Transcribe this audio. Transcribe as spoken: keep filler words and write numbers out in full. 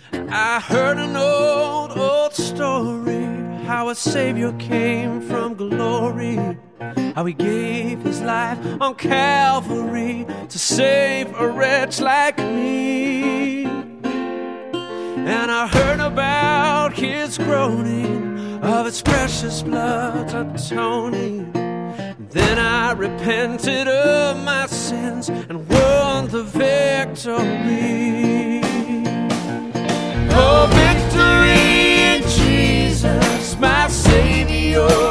I heard an old, old story, how a Savior came from glory, how he gave his life on Calvary to save a wretch like me. And I heard about his groaning, of his precious blood's atoning. Then I repented of my sins and won the victory. Oh, victory in Jesus, my Savior.